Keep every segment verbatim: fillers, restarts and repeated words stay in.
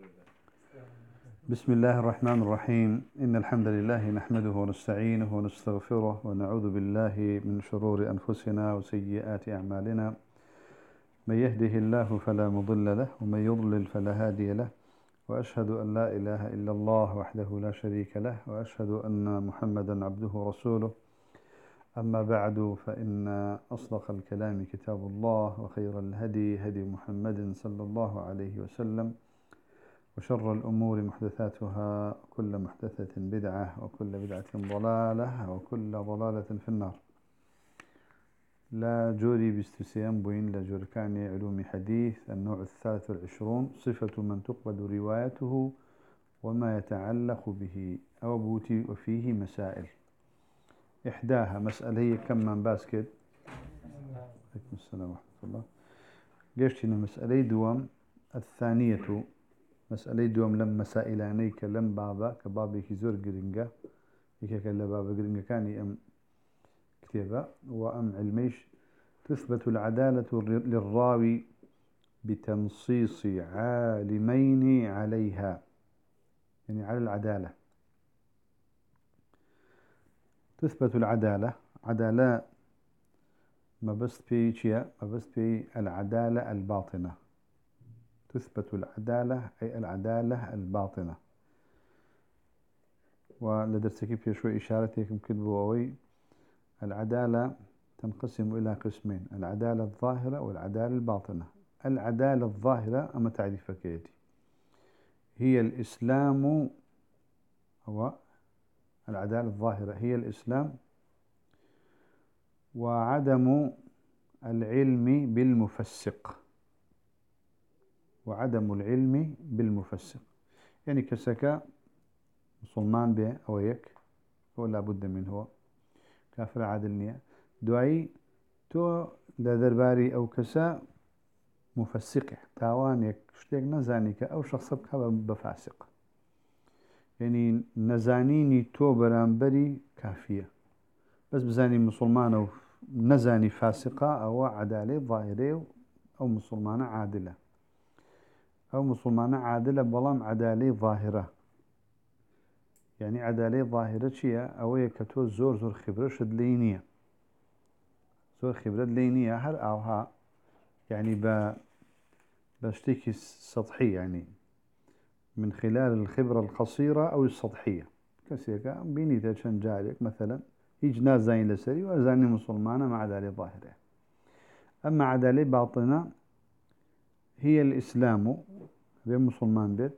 بسم الله الرحمن الرحيم إن الحمد لله نحمده ونستعينه ونستغفره ونعوذ بالله من شرور أنفسنا وسيئات أعمالنا من يهده الله فلا مضل له ومن يضلل فلا هادي له وأشهد أن لا إله إلا الله وحده لا شريك له وأشهد أن محمدا عبده ورسوله أما بعد فإن أصدق الكلام كتاب الله وخير الهدي هدي محمد صلى الله عليه وسلم وشر الأمور محدثاتها كل محدثة بدعة وكل بدعة ضلالة وكل ضلالة في النار لا جوري باستسيان بوين لا جوركاني علوم حديث النوع الثالث والعشرون صفة من تقبل روايته وما يتعلق به أو بوتي وفيه مسائل إحداها مسألة كم من باسكت عليكم السلام ورحمة الله قشتنا مسألة دوام الثانية مسألة دوام لم مسائلانيك لم بابا كبابي كزور قرنقة يكاك اللي بابا قرنقة كان أم كتابة وأم علميش تثبت العدالة للراوي بتنصيص عالمين عليها يعني على العدالة تثبت العدالة عدالة ما بس في شيء ما بس في العدالة الباطنة تثبت العدالة أي العدالة الباطنة ولدرسك في شوي إشارتكم كتبوي العدالة تنقسم إلى قسمين العدالة الظاهرة والعدالة الباطنة العدالة الظاهرة أما تعريف كيتي هي الإسلام هو العدالة الظاهرة هي الإسلام وعدم العلم بالمفسق وعدم العلم بالمفسق يعني كسكا مسلمان به أو يك هو لابد منه هو كافر عادل نية دعي تو لدرباري أو كسا مفسقه تاوان يك شتيك نزانيك أو شخص بفاسق يعني نزانيني تو برانبري كافية بس بزاني مسلمان أو نزاني فاسقة أو عدالة ظاهرة أو مسلمانة عادلة أو مسلمانة عادلة بلام عدالة ظاهرة يعني عدالة ظاهرة شيء أو يكتو زور زور خبرة شد لينية زور خبرة لينية هل أوها يعني ب بشتكي سطحي يعني من خلال الخبرة القصيرة أو السطحية كسيكا بيني تشان جارك مثلا يج ناس زين لسري وزاني مسلمانة مع عدالة ظاهرة أما عدالة باطنة هي الإسلام بين مسلمان بيت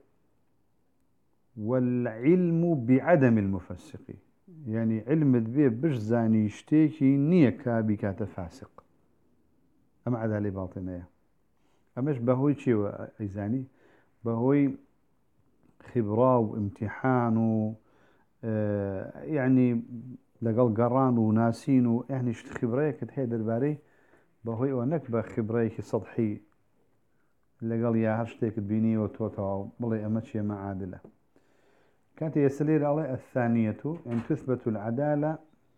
والعلم بعدم المفسق يعني علم بيه بش زاني يشتكي نية كابي كاتفاسق أما عدالة باطنة أماش بهوي شي زاني بهوي خبرة وامتحان و اه يعني لقل قران وناسين يعني شت خبرة كتهي درباري بهوي ونكبة خبرة سطحي لقل يا هرشتك بيني وتوتو بلي أماتشي مع عادلة كانت يسلير على الثانية أن تثبت العدالة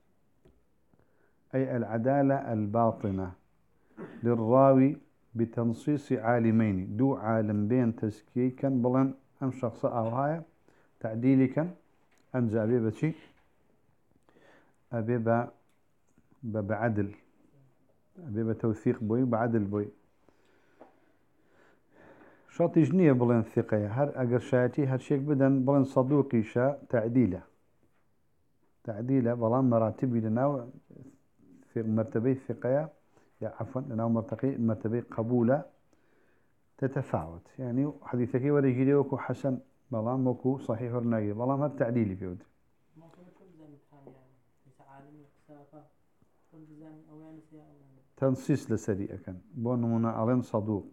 أي العدالة الباطنة للراوي بتنصيص عالمين دو عالم بين تسكي كان بلان أم شخص أو هاي تعديلي كان أم زابي بشي أبي با بعدل أبي بتوثيق بوي بعدل بوي شرط جنية بلان ثقة هر أجر شاتي هر شيك بدن بلان صدوقي شا تعديله تعديله بلان مراتب لنا في مرتبة ثقة يا عفوا لنا مرتقي مرتبة قبولة تتفاوت يعني حديثك ولا يجي وكو حسن بلان مكو صحيح ورناقي بلان هر تعديلي فيه تنصيص لسريع كان بون منا ألين صدوق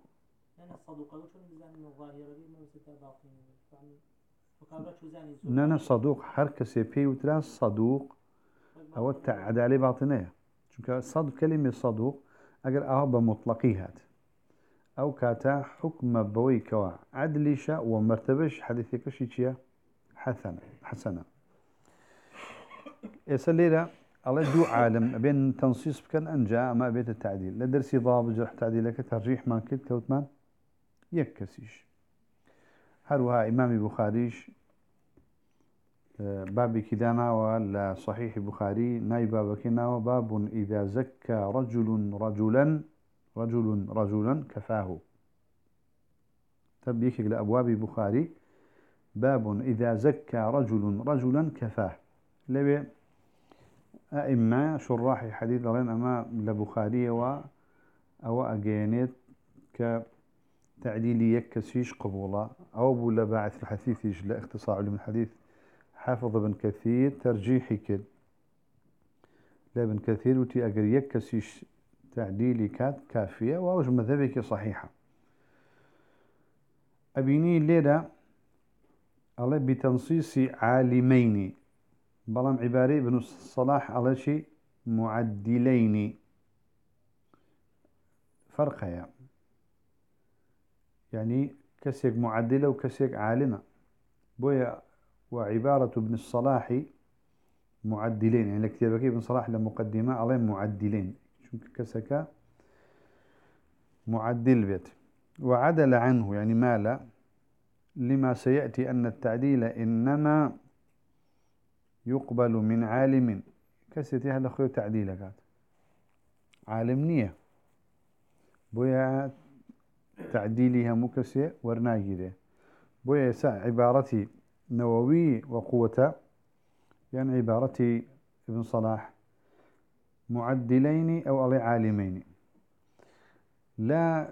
نانا صدوق حركة بي وتراس صدوق أو التعدالة باطنية شو صدق كلمة صدوق أجر أهب مطلقيهات أو كاتا حكم بوي كوا عدليشة ومرتبش حديثك شيء حسنة حسنة يسليرا الله دو عالم بين تنصيص كان أنجا ما بيت التعديل لدرسي ضابط جرح تعديلك ترجيح ما كنت كوتمان يكسيش هروها إمام بخاريش بابي كدانا ولا صحيح بخاري ناي بابكنا وباب إذا زكى رجل رجلا رجل رجلا كفاه تبيك لأبواب بخاري باب إذا زكى رجل رجلا كفاه لبي أئمة شراح حديث لين أما لبخاري و أو أجينيت كتعديل يكسيش قبولا أو بولا باعث الحديث لا اختصار علم الحديث حافظ ابن كثير ترجيحي كد لابن كثير وتي أجر يكسيش تعديلي كات كافية وأوج مذهبك صحيحة أبيني الليلة الله بتنصيص عالمين بلام عباري بن الصلاح على شيء معدلين فرق يعني يعني كسيك معدلة وكسيك عالمة بويا وعبارة ابن الصلاح معدلين يعني كتابك ابن صلاح لمقدمة عليه معدلين شو كسك معدل بيت وعدل عنه يعني مال لما سيأتي أن التعديل إنما يقبل من عالم كسيتي هذا خير تعديلك عالم نية بويا تعديلها مكسي ورناجده بويا يسع عبارتي نووي وقوة يعني عبارتي ابن صلاح معدلين أو علي عالمين لا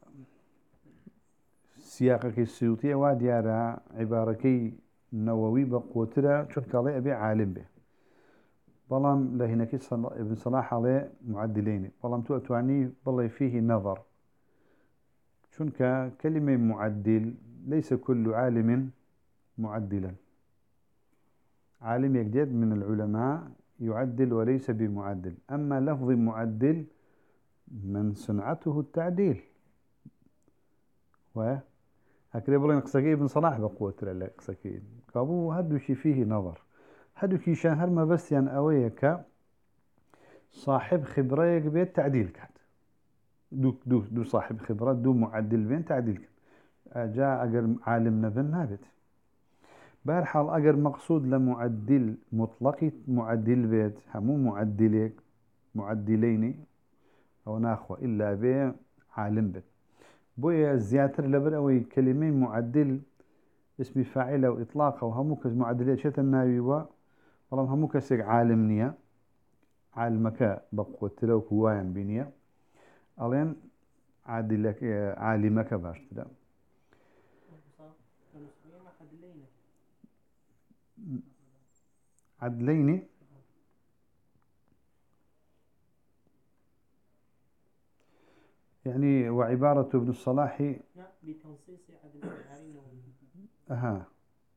سياقك السيوطية وديارة عباركي نووي بقوة شوف علي أبي عالم به بلام لهناك ابن صلاح عليه معدلين بلام تؤتواني بالله فيه نظر شنك كلمة معدل ليس كل عالم معدلا عالم يجدد من العلماء يعدل وليس بمعدل أما لفظ معدل من صنعته التعديل و هكذا بقول نقصكي ابن صلاح بقوة لا قصكي كابو هدو شي فيه نظر هدو كي شهر ما بس يعني أويك صاحب خبرة بيت تعديل كات دو دو دو صاحب خبرة دو معدل بين تعديل كات جاء أجر عالم نبن نابت بهالحال أجر مقصود لمعدل مطلق معدل بيت همو معدلك معدلين أو ناخوة إلا بي عالم بيت بويا زياتر لبرأوي كلمين معدل اسم فاعل وإطلاقه وهموك معدلية شتا الناوي و والله هموك سيق عالم نية عالمك بقوة تلوك هوايان بنية ألين عادلك عالمك باش تدا عدلين يعني وعبارة ابن الصلاح بتنصيص عدلين أها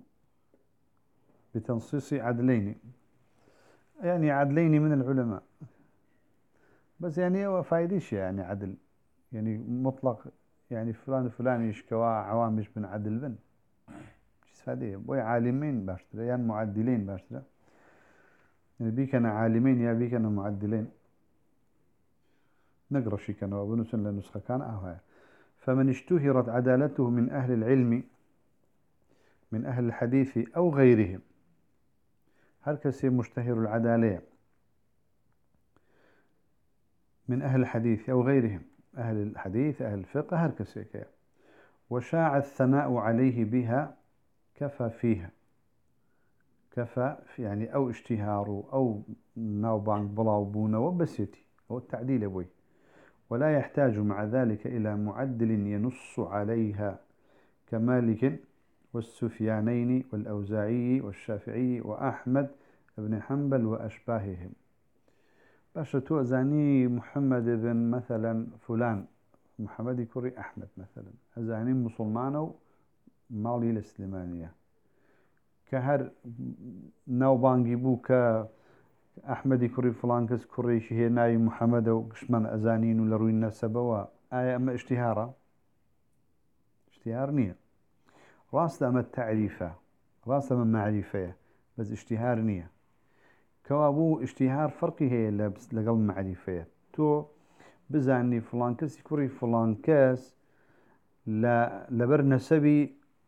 بتنصيص عدلين يعني عدلين من العلماء بس يعني هو فايديش يعني عدل يعني مطلق يعني فلان فلان يشكوا عوامش بن عدل بن شو هذه بوي عالمين باشتري يعني معدلين باشتري يعني بيك أنا عالمين يا بيك أنا معدلين نقرأ شي كانوا ونسن لنسخة كان أهوها فمن اشتهرت عدالته من أهل العلم من أهل الحديث أو غيرهم هل كسي مشتهر العدالة من أهل الحديث أو غيرهم أهل الحديث أهل الفقه هل كسي كي وشاع الثناء عليه بها كفى فيها كفى يعني أو اشتهار أو نوبان بلاوبون وبسيتي هو التعديل أبوي ولا يحتاج مع ذلك إلى معدل ينص عليها كمالك والسفيانين والأوزاعي والشافعي وأحمد بن حنبل وأشباههم باش توزاني محمد بن مثلا فلان محمد كوري أحمد مثلا أزاني مسلمان مالي الإسلامانية كهر نوبانجي بوك أحمد كوري فلان كس كوريش هي ناي محمد وقشمان أزانين ولا روي النسبة آية أما اشتهارا اشتهار نية راس أما التعريفة راس أما معرفة بس اشتهار نية كوابو اشتهار فرقي هي لبس لقل معرفة تو بزاني فلان كس كوري فلان كس لا لبر نسبي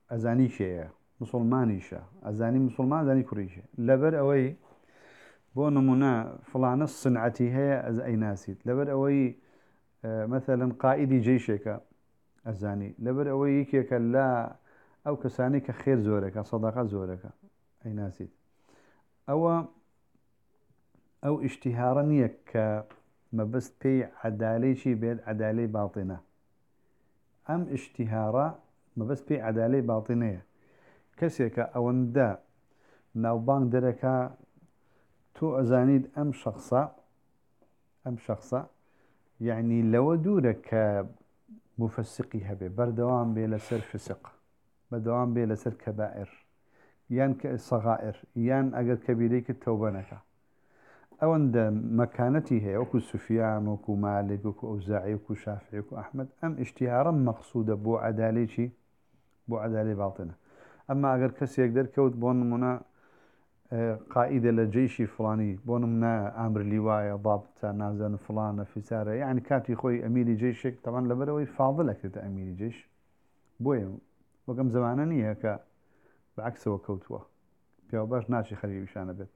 أزاني شيء مسلماني شا أزاني مسلمان أزاني كريشة لبر أوي بون منا فلان الصنعتي هي أز أي ناسيت لبر أوي آه مثلا قائدي جيشك أزاني لبر أوي كيك لا أو كساني كخير زورك صدقة زورك أي ناسيت أو أو اشتهارا يك ما بس بي عدالي شي بيد عدالي باطنة أم اشتهارا ما بس بي عدالي باطنية كسيك أوندا ناوبان دركا تو أزانيد أم شخصا أم شخصا يعني لو دورك مفسقي هبه بردوام بي لسر فسق بردوام بي لسر كبائر يان صغائر يان أجر كبيريك التوبنك أوند مكانتي هي وكو سفيان وكو مالك وكو أوزاعي وكو شافعي وكو أحمد أم اشتهارا مقصودة بو عدالي شي بو عدالي باطنة أما أجر كسي يقدر كود بون منا قائدة لجيش فلاني بون منا أمر لواية ضابط نازل فلان في سارة يعني كاتي خوي أميري جيشك طبعا لبروي فاضل أكيد أميري جيش بوي وكم زمانني هكا بعكس وكوتوا بيو باش ناشي خليه وشانه بيت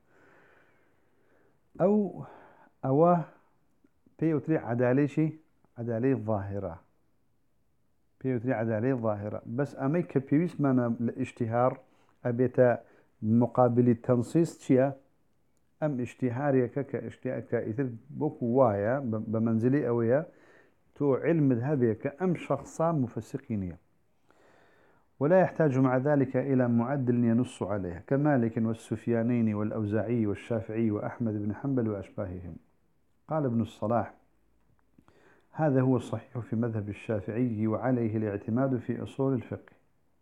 أو أو بيوتري عدالي شي عدالي ظاهرة بيوتري عدالي ظاهرة بس أمي كبيوس مانا الاشتهار أبيتا مقابل التنصيص شيا أم اشتهاري كاشتهار كإثر بوكو وايا بمنزلي أويا تو علم ذهبي كأم شخصا مفسقينية ولا يحتاج مع ذلك إلى معدل ينص عليه كمالك والسفيانين والأوزاعي والشافعي وأحمد بن حنبل وأشباههم. قال ابن الصلاح هذا هو الصحيح في مذهب الشافعي وعليه الاعتماد في أصول الفقه.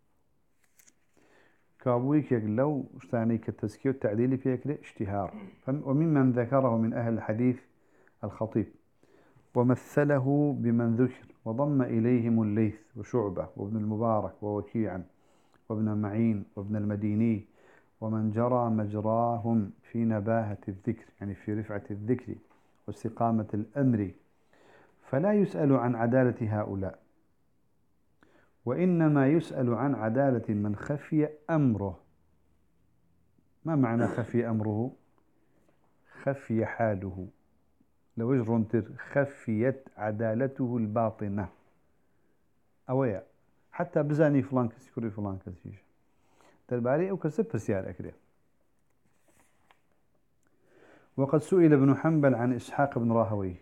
كابويك لو اشتاني كالتزكية والتعديل في اشتهار وممن ذكره من أهل الحديث الخطيب ومثله بمن ذكر وضم إليهم الليث وشعبة وابن المبارك ووكيعا وابن معين وابن المديني ومن جرى مجراهم في نباهة الذكر يعني في رفعة الذكر واستقامة الأمر فلا يسأل عن عدالة هؤلاء وإنما يسأل عن عدالة من خفي أمره. ما معنى خفي أمره؟ خفي حاله لو يجرنتر خفيت عدالته الباطنة أويا حتى بزاني فلان كسي فلان كسي ترباري أو كسب برسيار أكري. وقد سئل ابن حنبل عن إسحاق بن راهويه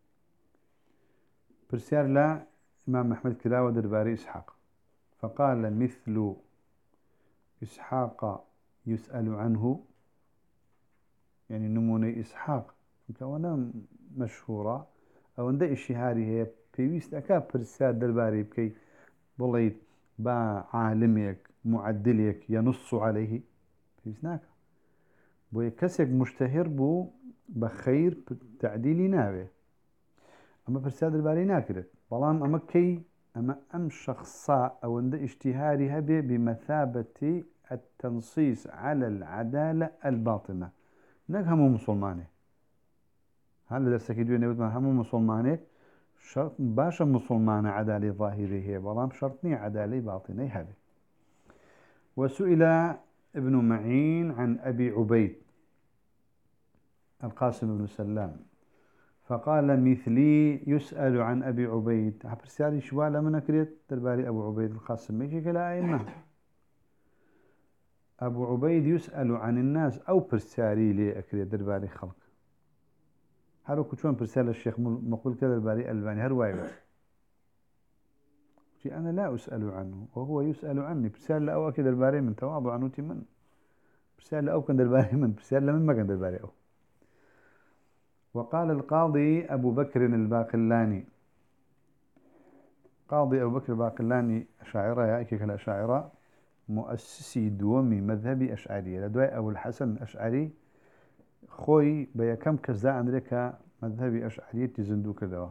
برسيار لا إمام أحمد كلاوة درباري إسحاق فقال مثل إسحاق يسأل عنه يعني نموني إسحاق كوانا مشهورة أو عند الشهاري هي بيويست أكا برسيار درباري بكي بوليد با عالميك معدليك ينص عليه بيويستناك بو يكسك مشتهر بو بخير تعديلي ناوي أما برسيار درباري ناكرت بلان أما كي أما أم شخصاء أو عند اشتهاري هبه بمثابة التنصيص على العدالة الباطنة نك همو مسلماني هل درسك دوي نبت ما همو مسلماني شرط باشا مسلمان عدالة ظاهري هي بلان شرطني عدالة باطنة هبه. وسئل ابن معين عن أبي عبيد القاسم بن سلام فقال مثلي يسأل عن أبي عبيد برسالي شوالا من أكريت درباري أبو عبيد القاسم ميكي كلا أئمة أبو عبيد يسأل عن الناس أو برسالي لي أكريت درباري خلق هارو كتشون برسالة الشيخ مقول كذا درباري ألباني هرواي أنا لا أسأل عنه وهو يسأل عني برسالة أو أكيد درباري من تواضع عنه من برسالة أو كان درباري من برسالة من ما كان درباري أو. وقال القاضي أبو بكر الباقلاني قاضي أبو بكر الباقلاني أشاعرة يا إكيك الأشاعرة مؤسسي دومي مذهبي أشعري لدواء أبو الحسن الأشعري خوي بيكم كزا أمريكا مذهبي أشعري تزندو كذا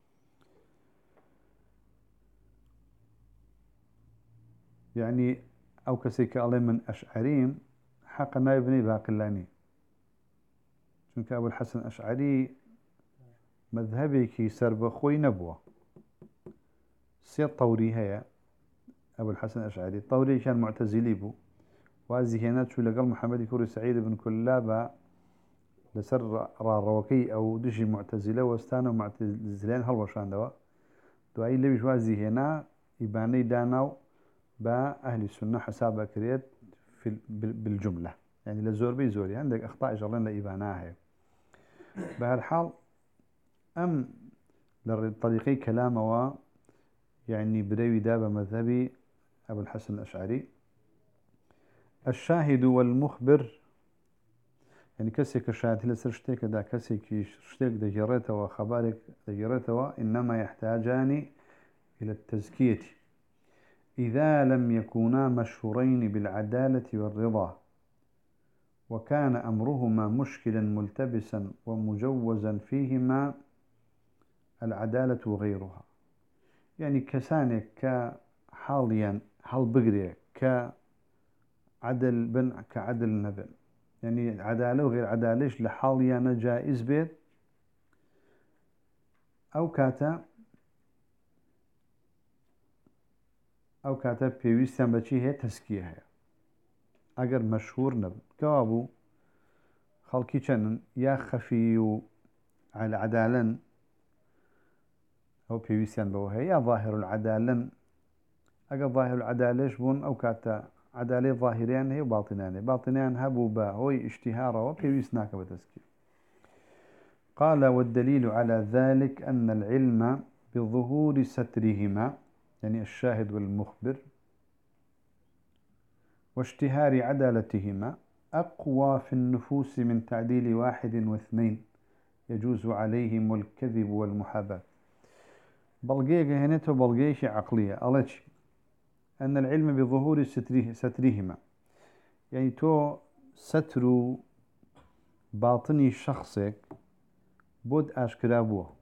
يعني أو كسيك الله من أشعريم حق نايبني باقلاني چونك أبو الحسن الأشعري مذهبي كي سرب خوي نبوة سي طوري هيا أبو الحسن الأشعري طوري كان معتزلي بو وازهينات شو لقال محمد كوري سعيد بن كلابة لسر راروكي أو دشي معتزلة واستانوا معتزلين هالوشان دوا دعي اللي بيش وازهينا يباني داناو با أهل السنة حسابة كريت في بالجملة يعني لزور بي زوري عندك أخطاء جرين لإباناها بهالحال أم للطريقي كلامه و يعني بريوي دابة مذهبي أبو الحسن الأشعري الشاهد والمخبر يعني كسي كشاهد هل سرشتك دا كسي كشتك دا جريته وخبارك دا جريته إنما يحتاجان إلى التزكية إذا لم يكونا مشهورين بالعدالة والرضا وكان أمرهما مشكلا ملتبسا ومجوزا فيهما العدالة وغيرها يعني كسانك كحاليا حال بقري كعدل بن كعدل نبن يعني عدالة وغير عدالة لحاليا جائز بيت أو كاتا أو كاتا بيويستان بچي هي تسكيه هي أجر مشهور نبن كوابو خلقي چنن يا خفي على عدالا أو بيويستان بوهي يا ظاهر العدالا أجر ظاهر العدالة بون أو كاتا عدالة ظاهريان هي وباطنان باطنان هبو با هو اشتهاره وبيويسناك بتسكيه قال والدليل على ذلك أن العلم بظهور سترهما يعني الشاهد والمخبر واشتهار عدالتهما أقوى في النفوس من تعديل واحد واثنين يجوز عليهم الكذب والمحاباة بلغية هنته بلغية عقلية ألتش أن العلم بظهور ستره سترهما يعني تو ستر باطني شخصك بود أشكرابوه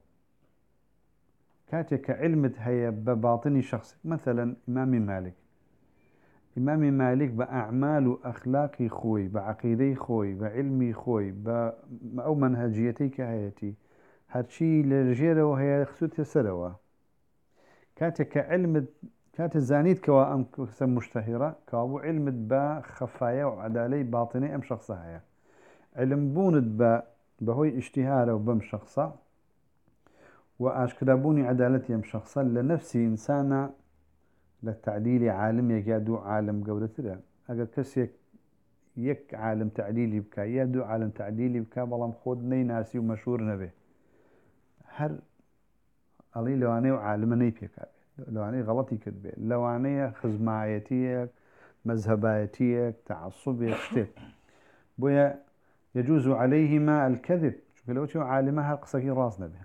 كاتك علمت هي بباطني شخصك مثلا إمام مالك إمام مالك بأعمال أخلاقي خوي بعقيدي خوي بعلمي خوي أو منهجيتي كهيتي هرشي لرجيره وهي خسوت سروا كاتك علمت كات زانيت كوا أم كسم مشتهرة كابو علمت بخفايا وعدالي باطني أم شخصها علم بوند ب بهوي اشتهاره وبم شخصا وأشكرابوني عدالتي أم شخصا لنفسي إنسانا للتعديل عالم يجادو عالم قولتنا أقل كسيك يك عالم تعديلي بكا يدو عالم تعديلي بكا بلام خودني ناسي ومشهور نبي هر ألي لواني وعالم نيبيك لواني غلطي كتبه لواني خزمايتيك مذهبايتيك تعصبيك شتيك بويا يجوز عليهما الكذب شوف لو شو عالمها قصكي راسنا بها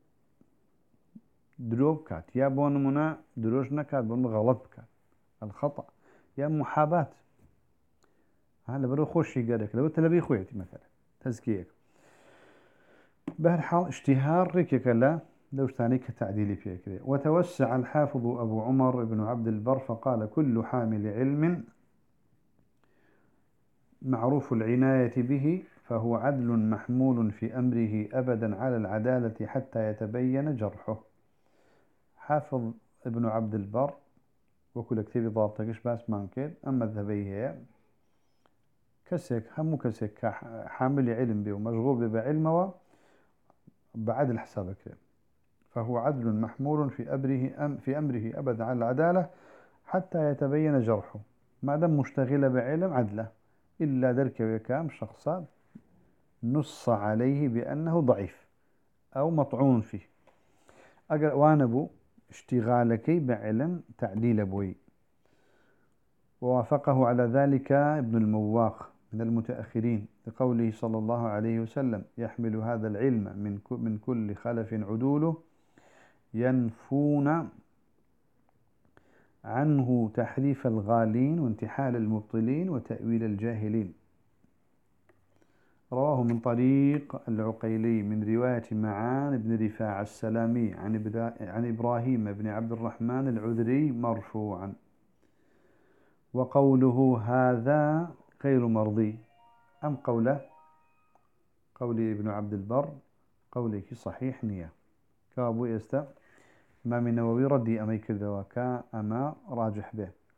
دروب كات يا بون منا دروج نكات بون غلط بكات الخطأ يا محاباة هلا برو خوشي قالك لو تلبي خويتي مثلا تزكيك بهالحال اشتهار ريكك لا لو ثاني كتعديلي فيه كذا وتوسع الحافظ أبو عمر بن عبد البر فقال كل حامل علم معروف العناية به فهو عدل محمول في أمره أبدا على العدالة حتى يتبين جرحه حافظ ابن عبد البر وكل كتاب ضابطكش باس مانكيد أما الذهبية كسك هم كسك حامل علم به ومشغول بعلمه بعدل حسابك فهو عدل محمول في أمره أم في أمره أبدا على العدالة حتى يتبين جرحه ما دام مشتغل بعلم عدله إلا درك وكام شخصات نص عليه بأنه ضعيف أو مطعون فيه أجر وانبو اشتغالك بعلم تعديل أبوي ووافقه على ذلك ابن المواق من المتأخرين لقوله صلى الله عليه وسلم يحمل هذا العلم من من كل خلف عدوله ينفون عنه تحريف الغالين وانتحال المبطلين وتأويل الجاهلين رواه من طريق العقيلي من رواية معان بن رفاعة السلامي عن عن إبراهيم بن عبد الرحمن العذري مرفوعا وقوله هذا غير مرضي أم قوله قولي ابن عبد البر قولك صحيح نية كابو يستا ما من نووي ردي أمي كذواكا أما راجح به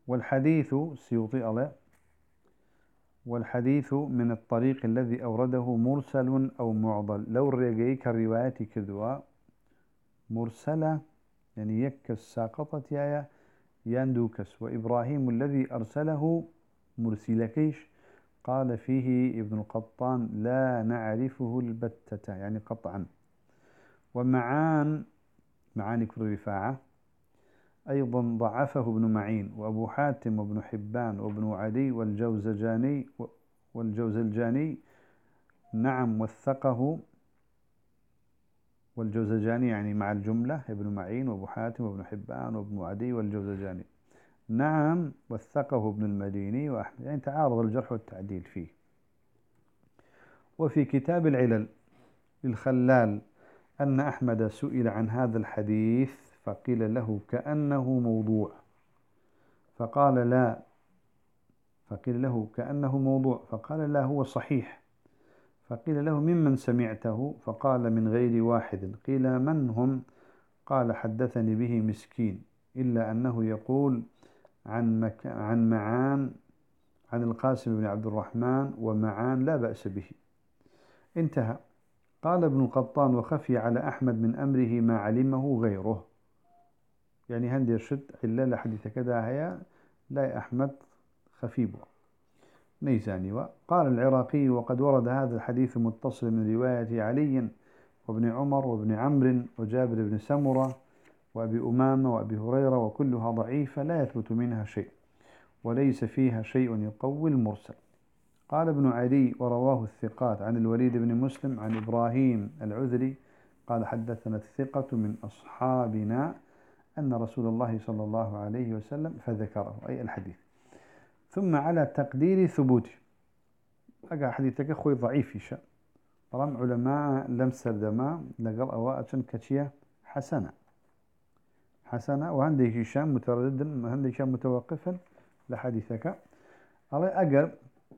والحديث السيوطي عليه والحديث من الطريق الذي أورده مرسل أو معضل لو الرجيك الرواية كذوا مرسلة يعني يكس ساقطت يا يندوكس وإبراهيم الذي أرسله مرسلكيش قال فيه ابن القطان لا نعرفه البتة يعني قطعا. ومعان معان كل رفاعة أيضا ضعفه ابن معين وأبو حاتم وابن حبان وابن عدي والجوزجاني والجوزجاني نعم وثقه والجوزجاني يعني مع الجملة ابن معين وابو حاتم وابن حبان وابن عدي والجوزجاني نعم وثقه ابن المديني وأحمد يعني تعارض الجرح والتعديل فيه. وفي كتاب العلل للخلال أن أحمد سئل عن هذا الحديث فقيل له كأنه موضوع فقال لا فقيل له كأنه موضوع فقال لا هو صحيح فقيل له ممن سمعته فقال من غير واحد قيل من هم قال حدثني به مسكين إلا أنه يقول عن, مك... عن معان عن القاسم بن عبد الرحمن ومعان لا بأس به انتهى. قال ابن القطان وخفي على أحمد من أمره ما علمه غيره يعني هندي الشد إلا لحديث كذا هيا لا أحمد خفيبه نيزاني. وقال العراقي وقد ورد هذا الحديث متصل من رواية علي وابن عمر وابن عمرو وجابر بن سمرة وأبي أمامة وأبي هريرة وكلها ضعيفة لا يثبت منها شيء وليس فيها شيء يقوي المرسل. قال ابن عدي ورواه الثقات عن الوليد بن مسلم عن إبراهيم العذري قال حدثنا الثقة من أصحابنا أن رسول الله صلى الله عليه وسلم فذكره أي الحديث. ثم على تقدير ثبوته أقع حديثك خوي ضعيف شاء طالما علماء لم سردما لقل أواء كتشية حسنة حسنة وهندي هشام متردد وهندي هشام متوقفا لحديثك على أقل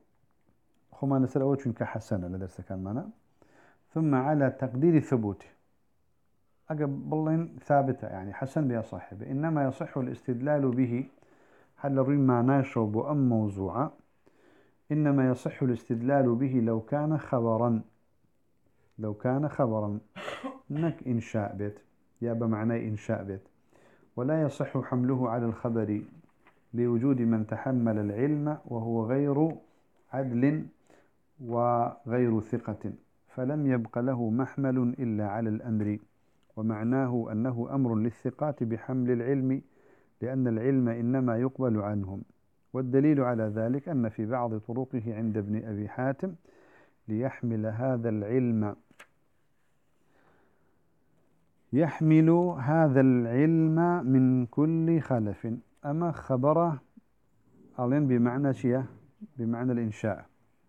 خما نسأل أول شنك حسنة لدرس كان معنا. ثم على تقدير ثبوته أقل بالله ثابتة يعني حسن بها صاحبه إنما يصح الاستدلال به هل الرين معناه شوب أم موضوعة إنما يصح الاستدلال به لو كان خبرا لو كان خبرا نك إنشاء بيت يا بمعنى إنشاء بيت ولا يصح حمله على الخبر لوجود من تحمل العلم وهو غير عدل وغير ثقة فلم يبق له محمل إلا على الأمر ومعناه أنه أمر للثقات بحمل العلم لأن العلم إنما يقبل عنهم. والدليل على ذلك أن في بعض طرقه عند ابن أبي حاتم ليحمل هذا العلم يحمل هذا العلم من كل خلف أما خبره ألين بمعنى شيء بمعنى الإنشاء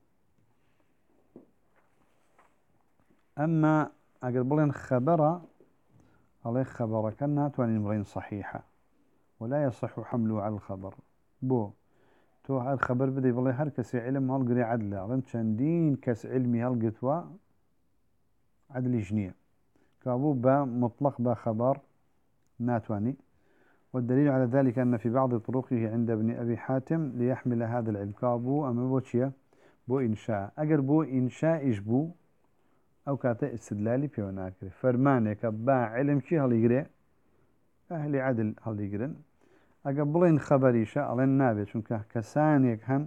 أما أقربلين خبره عليه خبر كنا تواني مرين صحيحة ولا يصح حمله على الخبر بو تو الخبر بدي بالله هر كس علم هالقري عدله علم شندين كس علمي هالقتوا عدل جنيه كابو با مطلق با خبر ناتواني. والدليل على ذلك أن في بعض طرقه عند ابن أبي حاتم ليحمل هذا العلم كابو أما بوشيا بو إنشاء أجر بو إنشاء إجبو أو كاتا استدلالي بيوناكري فرمانك با علم شي هاليقري أهل عدل هاليقرن أقبلين خبري شاء الله النابي شنك كسانيك هن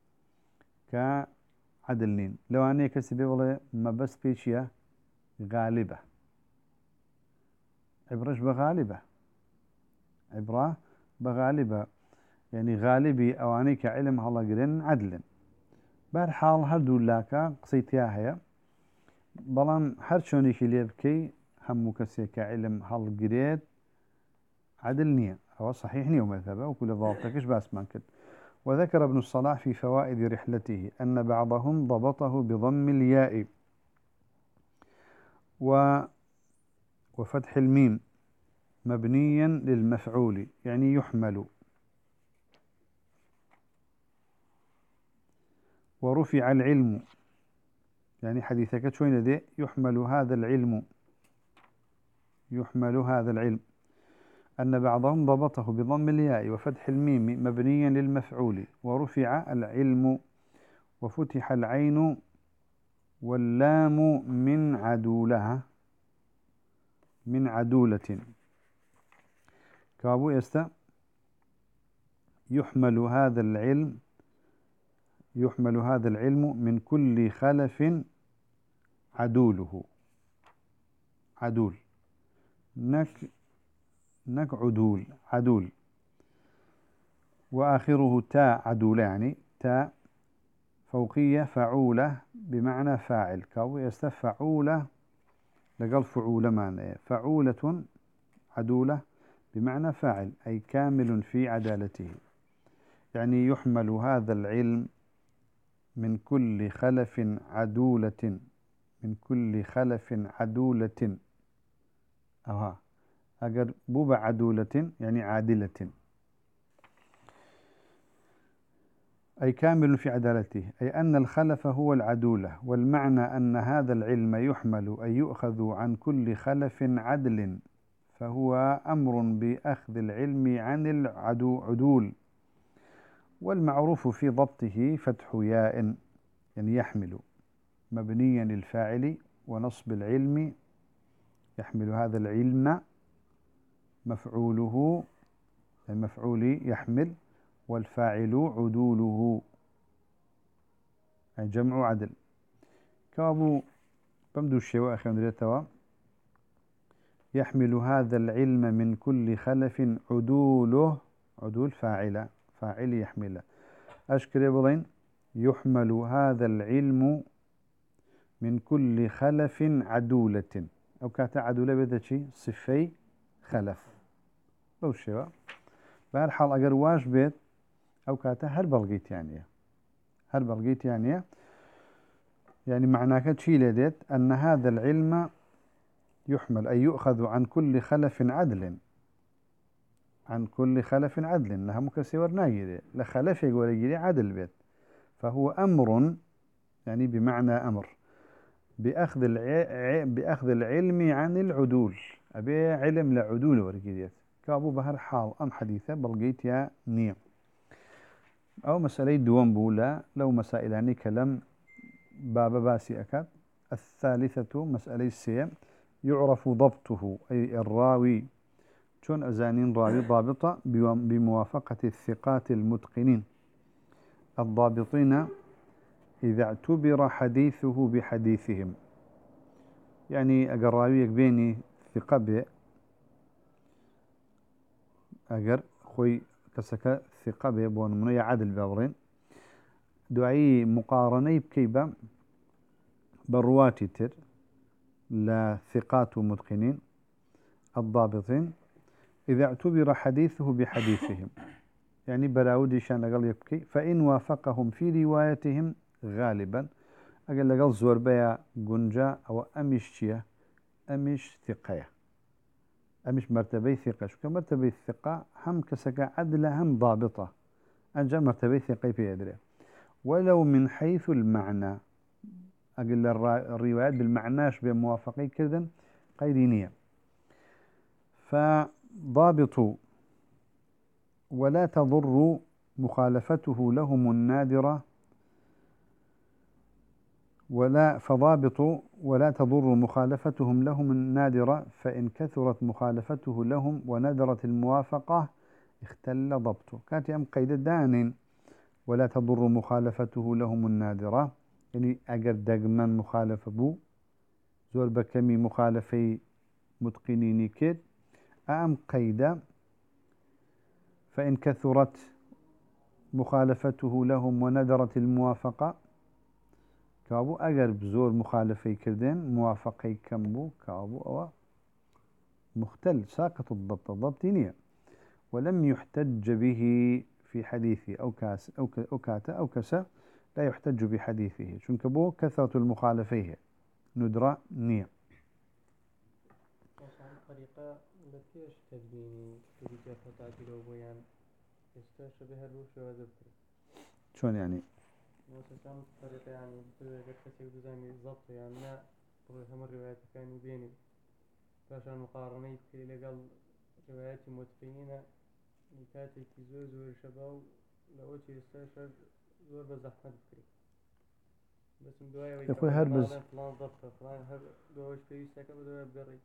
كعدلين لو أني كسبي والله ما بس بيشيا غالبة عبرش بغالبة عبرة بغالبة يعني غالبي أو أني كعلم هلا قرن عدل بالحال هردو لك قصيتيا هي بلان هرشوني كليبكي هم كسي كعلم هل قريت عدل نية هو صحيح نية ومذهبه وكل ضابطكش بس ما كد. وذكر ابن الصلاح في فوائد رحلته أن بعضهم ضبطه بضم الياء و وفتح الميم مبنيا للمفعول يعني يحمل ورفع العلم يعني حديثك شوين دي يحمل هذا العلم يحمل هذا العلم أن بعضهم ضبطه بضم الياء وفتح الميم مبنيا للمفعول ورفع العلم وفتح العين واللام من عدولها من عدولة كابو يستا يحمل هذا العلم يحمل هذا العلم من كل خلف عدوله عدول نك نك عدول عدول وآخره تاء عدول يعني تاء فوقية فعولة بمعنى فاعل كاو يستفعولة لقال فعولة معنى فعولة عدولة بمعنى فاعل أي كامل في عدالته يعني يحمل هذا العلم من كل خلف عدولة من كل خلف عدولة أها أجر بوب عدولة يعني عادلة أي كامل في عدالته أي أن الخلف هو العدولة والمعنى أن هذا العلم يحمل أي يؤخذ عن كل خلف عدل فهو أمر بأخذ العلم عن العدول والمعروف في ضبطه فتح ياء يعني يحمل مبنيا للفاعل ونصب العلم يحمل هذا العلم مفعوله المفعول يحمل والفاعل عدوله يعني جمع عدل كابو بمدو الشيء أخيرا يحمل هذا العلم من كل خلف عدوله عدول فاعل فاعل يحمله أشكر بضين يحمل هذا العلم من كل خلف عدولة أو كاتا عدولة بذا شيء صفي خلف لو الشيء بهالحال أجر واش بيت أو كاتا هر بلغيت يعني هر بلغيت يعني يعني معناه شيء لديت أن هذا العلم يحمل أي يؤخذ عن كل خلف عدل عن كل خلف عدل إنها مكسور نايرة لخلف يقول يجري عدل بيت فهو أمر يعني بمعنى أمر بأخذ الع... بأخذ العلم عن العدول أبي علم لعدول ورقيديت كابو بهر حال أم حديثة بلقيت يا نيم أو مسألة دوام بولا لو مسائلاني كلام باب باسي أكاد الثالثة مسألة السيم يعرف ضبطه أي الراوي شون أزانين راوي ضابطة بموافقة الثقات المتقنين الضابطين إذا اعتبر حديثه بحديثهم يعني أجر راويك بيني ثقة به أجر خوي كسك ثقة به بون من يعدل بابرين دعي مقارنة بكيبا برواتي تر لا ثقات متقنين الضابطين إذا اعتبر حديثه بحديثهم يعني براودي شان لقل يبكي فإن وافقهم في روايتهم غالبا أقل لقل زور بيا قنجا أو أمشتية أمش ثقية أمش مرتبة ثقة شو كمرتبة الثقة هم كسكا عدلة هم ضابطة أنجا مرتبة ثقة في أدري ولو من حيث المعنى أقل الروايات بالمعناش بموافقين كذا قيدينية فضابط ولا تضر مخالفته لهم النادرة ولا فضابط ولا تضر مخالفتهم لهم النادرة فإن كثرت مخالفته لهم وندرت الموافقة اختل ضبطه كانت أم قيد دان ولا تضر مخالفته لهم النادرة يعني أجر دقما مخالفة بو زور بكمي مخالفي متقنيني كد أم قيد فإن كثرت مخالفته لهم وندرت الموافقة كابو أجر بزور مخالفي كردين موافقي كمبو كابو أو مختل ساقط الضبط الضبطينية ولم يحتج به في حديثه أو كاس أو أو كاتا أو كسا لا يحتج بحديثه شنك بو كثرة المخالفيه ندرة نية طريقة بكيش تدبيني تريد فتاة لو بيان يستشبه الروش وذبتر شون يعني وتسام طريقة يعني بتوجد كسي وزاني ضبط يعني لا بروح هم الروايات كانوا بيني فعشان مقارنة في لقال روايات متقنين لكاتي زور زور شباب لو تيستشر زور بزحمة بكري بس مدوايا يا أخوي هربز ويكمل فلان ضبط فلان هر دوش بيستك بدوايا بقري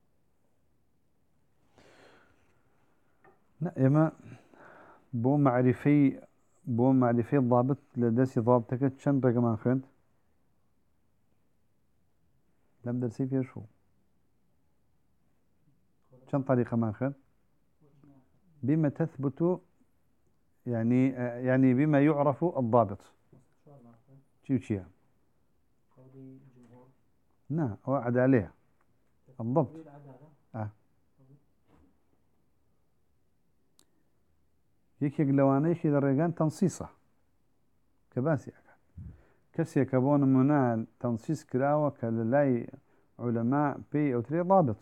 لا إما بو معرفي بو معرفي ضابط لدرسي ضابطك چند رقم آخرت لم درسي فيه شو چند طريقة ما آخر بما تثبت يعني يعني بما يعرف الضابط شو شيء نعم وعد عليها الضبط آه. يك يقلوانيش إذا الرجال تنصيصه كباسي كسي كبون منا تنصيص كراوة كلاي علماء بي أو تري ضابط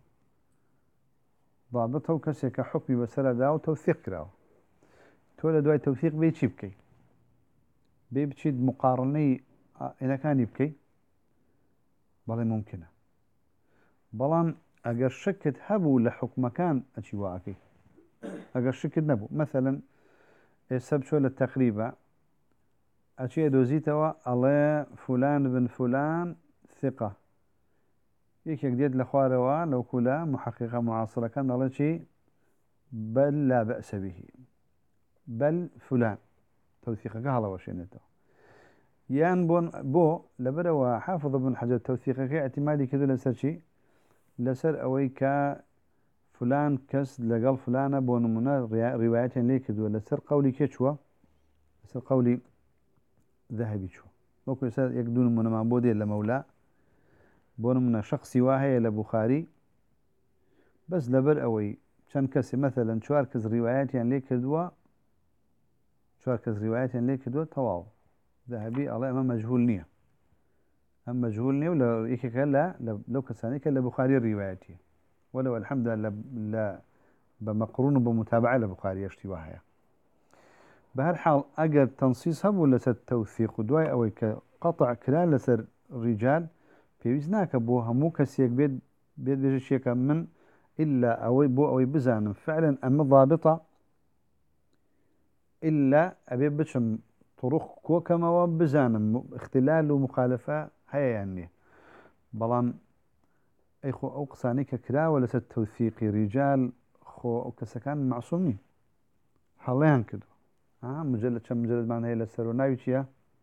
ضابطه كسي كحكم بسرة داو توثيق كراوة تولى دواي توثيق بيتشي بكي بي بتشيد مقارني إذا كان يبكي بلى ممكنة بلان أجر شكت هبو لحكم كان أشي واقعي أجر شكت نبو مثلا السبب شو للتقريبا أشي دوزيتوا الله فلان بن فلان ثقة يك جديد لخواروا لو كلا محققة معاصرة كان الله شيء بل لا بأس به بل فلان توثيقك هلا وشينته يان بون بو لبروا حافظ ابن حجر توثيقك اعتمادي كذا لسر شيء لسر أويك فلان كس لقال فلانة بون منا روايات ليك كذا لسر قولي كشوا لسر قولي ذهبي شو ممكن يصير يقدون من معبودي إلا مولا بون من شخصي واهي لبخاري بس لبر أوي كان كسي مثلا شو أركز روايات يعني ليك كدوا شو أركز روايات يعني ليك كدوا تواو ذهبي الله أما مجهول نية أما مجهول نية ولا يكيك لا لو كسانيك إلا بخاري الرواياتي ولو الحمد لله لا بمقرون بمتابعة لبخاري اشتواها بهالحال أجر تنصيص هم ولا سر توثيق دواي أو كقطع كلام لسر رجال في وزناك بوها مو كسيك بيد بيد بيجي شيء من إلا أو بو أو بزان فعلا أما ضابطة إلا أبي بشم طرق كو كما وبزان اختلال ومخالفة هي يعني بلان أي خو أو قصانيك كلا ولا سر توثيق رجال خو أو كسكان معصومين حاليا كده ها مجلد كم مجلد معنا هي للسروناويتشيا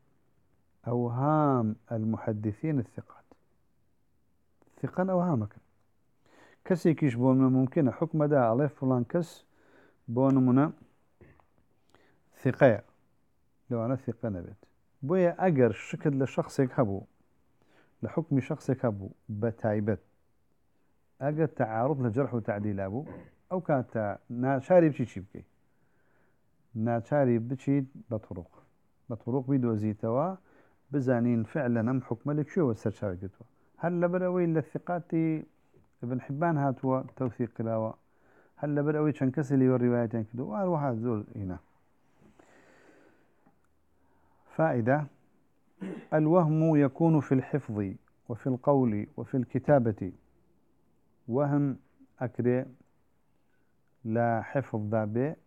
أوهام المحدثين الثقات ثقا أوهامك كسي كيش بون ممكن حكم دا عليه فلان كس بون منا ثقية لو أنا ثقة نبت بويا أجر شكل لشخصك هبو لحكم شخصك هبو بتايبت أجر تعارض لجرح وتعديل أبو أو كانت ناشاري بشي شبكي ناشاري بشي بطرق بطرق بيدو زيتوا بزانين فعلا أم حكم لك شو والسرشاوي قلتوا هل لبروي للثقات ابن حبان هاتوا توثيق قلاوة هل لبروي شنكسلي والروايتين كدو وأروح هذول هنا فائدة الوهم يكون في الحفظ وفي القول وفي الكتابة وهم أكري لا حفظ ذابي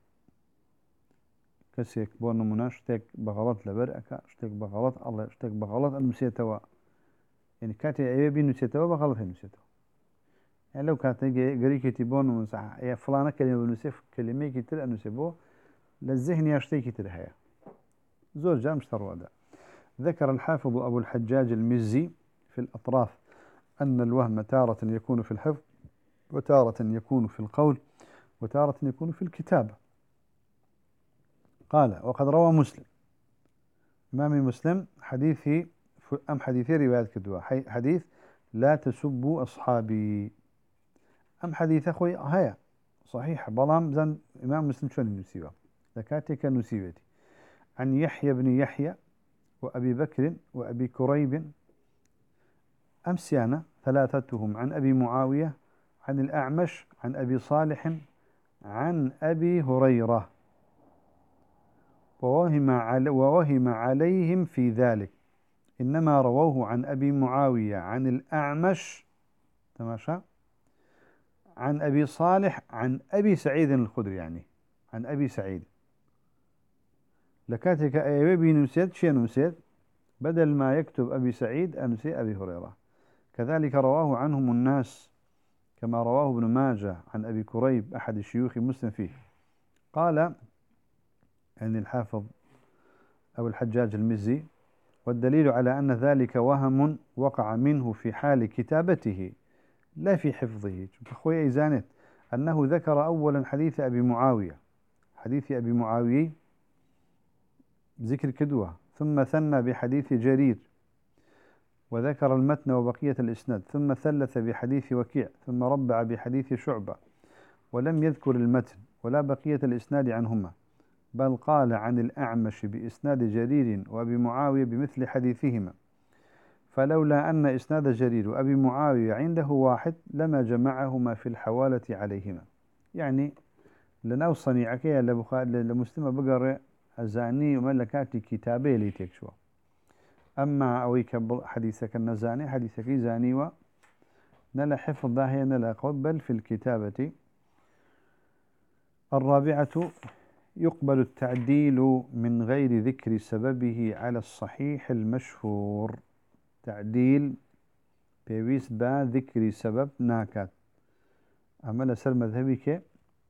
كسيك بون منا شتك بغلط لبرأك شتك بغلط الله شتك بغلط المسيتوا يعني كاتي عيبي نسيتوا بغلط نسيتوا يعني لو كانت قريكي تبون ومسح يا فلانة كلمة بنسيف كلمة كتير أنسيبه للذهن يشتي كتير هيا زور جام اشتروا هذا ذكر الحافظ أبو الحجاج المزي في الأطراف أن الوهم تارة يكون في الحفظ وتارة يكون في القول وتارة يكون في الكتابة قال وقد روى مسلم إمام مسلم حديثي أم حديثي رواية كدوة حديث لا تسبوا أصحابي أم حديث أخوي هيا صحيح بلام زن إمام مسلم شو نسيبه ذكاتك نسيبتي عن يحيى بن يحيى وأبي بكر وأبي كريب أمسيانا ثلاثتهم عن أبي معاوية عن الأعمش عن أبي صالح عن أبي هريرة ووهم, علي ووهم عليهم في ذلك إنما رووه عن أبي معاوية عن الأعمش تماشى عن أبي صالح عن أبي سعيد الخدري، يعني عن أبي سعيد لكاتك أيوبي نسيت شيء نسيت، بدل ما يكتب أبي سعيد أنسي أبي هريرة. كذلك رواه عنهم الناس كما رواه ابن ماجه عن أبي كريب أحد الشيوخ مسلم فيه. قال أن الحافظ أو الحجاج المزي: والدليل على أن ذلك وهم وقع منه في حال كتابته لا في حفظه. أخوي إيزانت أنه ذكر أولا حديث أبي معاوية، حديث أبي معاوية ذكر كدوة، ثم ثنى بحديث جرير وذكر المتن وبقية الإسناد، ثم ثلث بحديث وكيع، ثم ربع بحديث شعبة، ولم يذكر المتن ولا بقية الإسناد عنهما، بل قال عن الأعمش بإسناد جرير وأبي معاوية بمثل حديثهما. فلولا أن إسناد جرير وأبي معاوية عنده واحد لما جمعهما في الحوالة عليهما. يعني لنو صنيعك يا لمسلمة بقر الزاني وملكاتي كتابي لي تكشوا. أما أويك حديثك النزاني حديثك زاني و نلا حفظ ضاهية نلا قبل في الكتابة. الرابعة: يقبل التعديل من غير ذكر سببه على الصحيح المشهور. تعديل بيويس با ذكر سبب ناكات. أما لسر مذهبي كي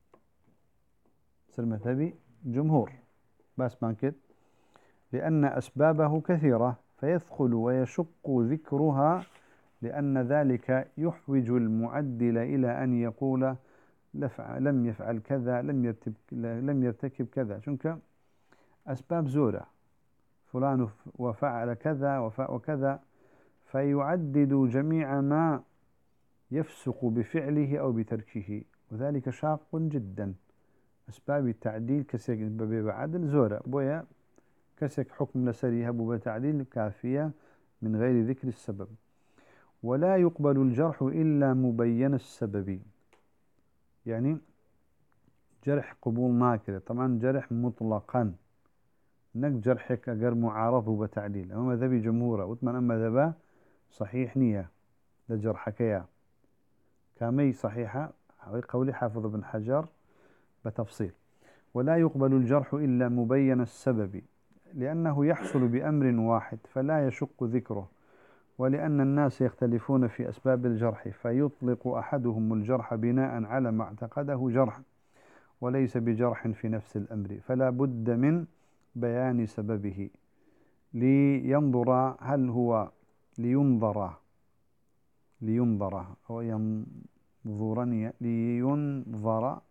سر مذهبي جمهور بس مانكت، لأن أسبابه كثيرة فيثقل ويشق ذكرها، لأن ذلك يحوج المعدل إلى أن يقول لم يفعل كذا، لم يرتكب لم يرتكب كذا، شنك أسباب زورة، فلان وفعل كذا وكذا، فيعدد جميع ما يفسق بفعله أو بتركه، وذلك شاق جدا. أسباب التعديل كسيك بعدل زورة بويا كسك حكم لسريها بتعديل كافية من غير ذكر السبب. ولا يقبل الجرح إلا مبين السبب، يعني جرح قبول ناكرة. طبعا جرح مطلقا نك جرحك أجر معارض بتعديل، أما ذبي جمهورة وثمن أما ذبا صحيح نية لجرحك يا كامي صحيحة قولي حافظ بن حجر بتفصيل. ولا يقبل الجرح إلا مبين السبب، لأنه يحصل بأمر واحد فلا يشق ذكره، ولأن الناس يختلفون في أسباب الجرح، فيطلق أحدهم الجرح بناء على ما اعتقده جرحا وليس بجرح في نفس الأمر، فلا بد من بيان سببه لينظر هل هو لينظر لينظر أو ينظرني لينظر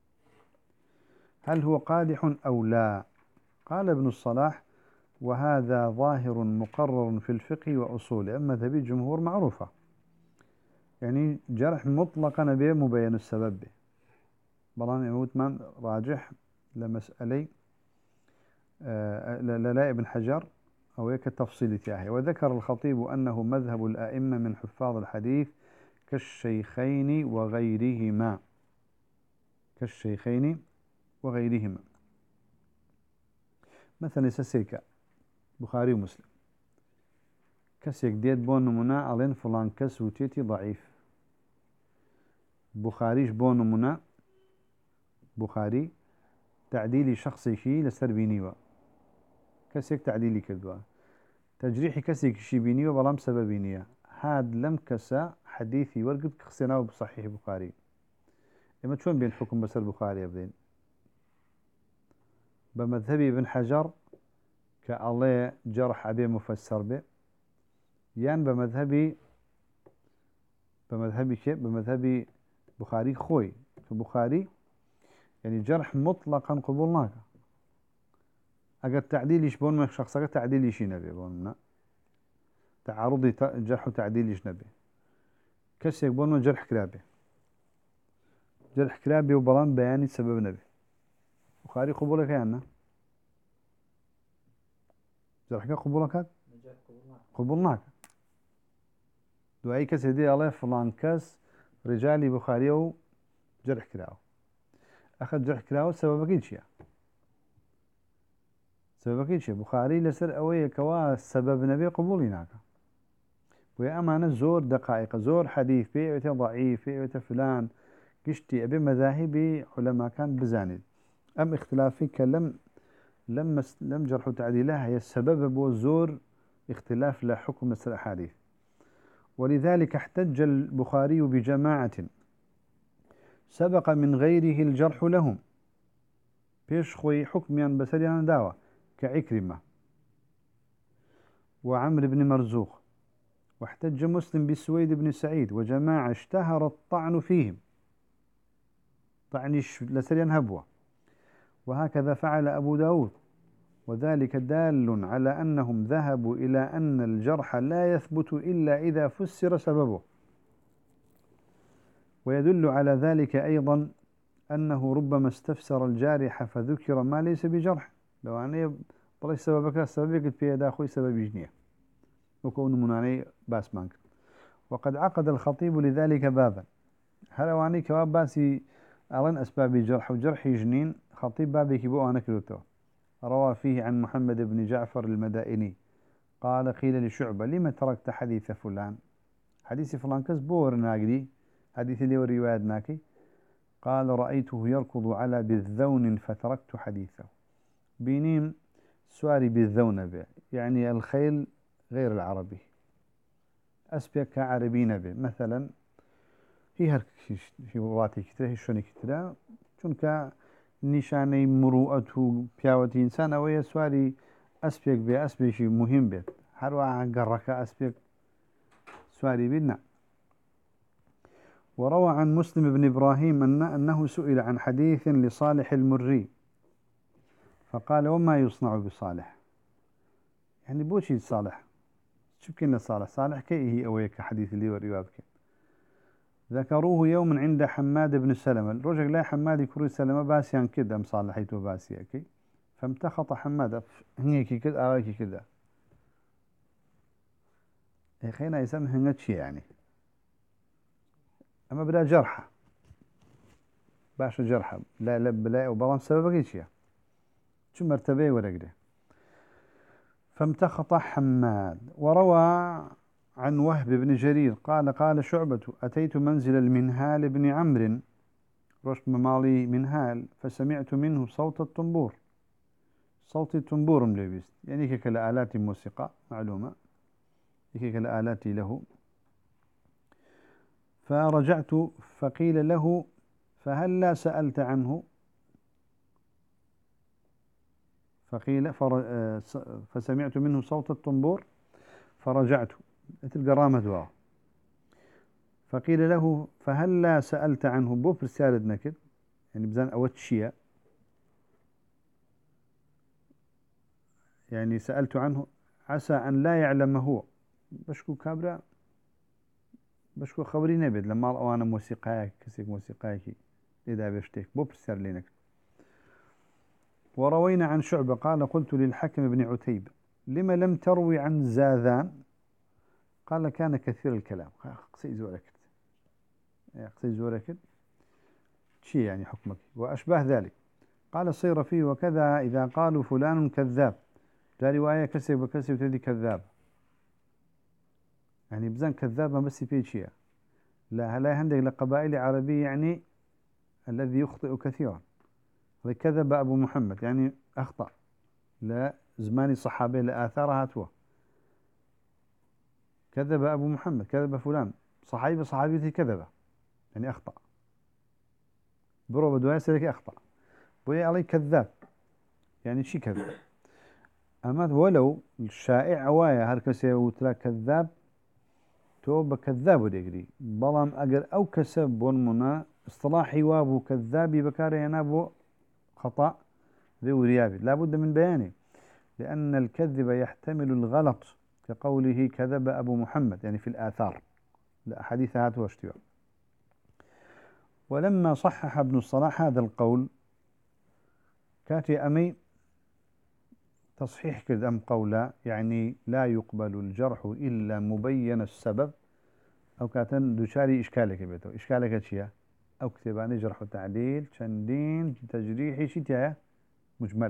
هل هو قادح أو لا. قال ابن الصلاح: وهذا ظاهر مقرر في الفقه وأصوله. أما ذبي الجمهور معروفة، يعني جرح مطلقا به مبين السبب به. بلان يموتمان راجح لمسألي آه لا ابن حجر أو هيك التفصيل تاعه. وذكر الخطيب أنه مذهب الأئمة من حفاظ الحديث كالشيخين وغيرهما كالشيخين وغيرهما مثلا سسيكا بخاري ومسلم كسيك ديت بون نمنا ألين فلان كس وتيتي ضعيف. بخاريش بون نمنا بخاري تعديلي شخصي شي لسر بينيوا كسيك تعديلي كردوا، تجريحي كسيك شي بينيوا بلام سبب بينيا. هاد لم كسا حديثي ورقب كخسناه بصحيح بخاري. إما شون بين حكم بسر بخاري أبدين بمذهبي ابن حجر كالله جرح أبي مفسر به، يعني بمذهبي بمذهبي كيف بمذهبي بخاري خوي بخاري يعني جرح مطلقا قبولناك. أجر تعديليش بون من شخص أجر تعديليش نبي بوننا تعارضي جرح وتعديليش نبي كسيك بون من جرح كلابي جرح كلابي وبلان بياني سبب نبي بخاري قبولك يعني جرحك قبولك قبولناك دو أي كس يدي الله فلان كس رجالي بخاري وجرح كلاو أخذ جرح كلاو سبب كيد شيء سبب كيد شيء بخاري لسر أوي كوا سبب نبي قبولي ناك. ويا أمانة زور دقائق زور حديث فيه ضعيف فيه فلان قشتي أبي مذاهبي علماء كان بزاند أم اختلافي كلم لم لم جرح تعديلها هي السبب بو زور اختلاف لحكم الأحاديث. ولذلك احتج البخاري بجماعة سبق من غيره الجرح لهم بيش خوي حكميا بسريان داوة كعكرمة وعمر بن مرزوق. واحتج مسلم بسويد بن سعيد وجماعة اشتهر الطعن فيهم طعنش لسريان هبوة. وهكذا فعل أبو داود وذلك دال على أنهم ذهبوا إلى أن الجرح لا يثبت إلا إذا فسر سببه. ويدل على ذلك أيضا أنه ربما استفسر الجارح فذكر ما ليس بجرح لو أنا طريق سببك سببك في يدا أخوي سبب جنيه وكون مناني باس مانك. وقد عقد الخطيب لذلك بابا هل واني كواب باسي أرن أسباب الجرح وجرح جنين خطيب بابي كبو أنا كلوتو. روى فيه عن محمد بن جعفر المدائني قال قيل لشعبة لما تركت حديث فلان حديث فلان كسبور ناقدي حديث اللي ورواية ناكي قال رأيته يركض على بالذون فتركت حديثه. بينيم سواري بالذون به يعني الخيل غير العربي أسبك عربي نبي مثلا هي هركش في واتي كتره شوني كتره چونك نشاني مروءته بياوتي إنسان أو سواري أسبك بأسبك شيء مهم بيت هروا قرك أسبك سواري بينا. وروى عن مسلم بن إبراهيم أن أنه سئل عن حديث لصالح المري فقال وما يصنع بصالح يعني بوشي صالح شو كنا صالح صالح كي هي أويك حديث اللي وريوابك. ذكروه يوما عند حماد بن سلمة الرجل لا حماد كروي سلمة باسيان كده مصالحيته باسيا كي فامتخط حماد هنيكي كده أواكي كده خينا يسمى هنغتشي يعني أما بلا جرحة باش جرحة لا لب لا وبرام سببك شيء شو مرتبه ولا كده. فامتخط حماد. وروى عن وهب بن جرير قال قال شعبة أتيت منزل المنهال بن عمرو رشم مالي منهال فسمعت منه صوت الطنبور صوت الطنبور ملبست يعني كالآلات موسيقى معلومة كالآلات له. فرجعت فقيل له فهل لا سألت عنه فقيل فسمعت منه صوت الطنبور فرجعت القرامة دواء فقيل له فهل لا سألت عنه بوب رسالة نكد يعني بزان أوت شيء يعني سألت عنه عسى أن لا يعلم هو بشكو كابرا بشكو خبري نبيد لما أوانا موسيقاك كسيك موسيقاك إذا بيشتك بوب رسالة لنك. وروينا عن شعبة قال قلت للحكم بن عتيب لما لم تروي عن زاذان قال كان كثير الكلام قصي زوركت قصي زوركت شيء يعني حكمك وأشباه ذلك. قال صير فيه وكذا إذا قالوا فلان كذاب لا رواية كسب وكسب تدي كذاب يعني بزن كذاب ما بس في شيء لا هلا عندك لقبائل عربية يعني الذي يخطئ كثيرا كذب أبو محمد يعني أخطأ لا زمان صحابي لآثارها توه كذب أبو محمد كذب فلان صحابي صحابيتي كذب يعني أخطأ برو بدواء سلك أخطأ بوي علي كذاب يعني شي كذب. أما ولو الشائع عوايا هركسي وتلا كذاب تو بكذاب وديقري بلام أجر أو كسب ونمنا اصطلاحي وابو كذابي بكاري ينابو خطأ ذو ريابي لابد من بيانه لأن الكذب يحتمل الغلط كقوله كذب أبو محمد يعني في الآثار لا حديث هات واشتوى. ولما صحح ابن الصلاح هذا القول كاتي أمي تصحيح كذا أم قولا يعني لا يقبل الجرح إلا مبين السبب أو كاتن دوشاري إشكالك بيتو إشكالك شيء أو كتباني جرح وتعديل شندين تجريحي شتايا مجمل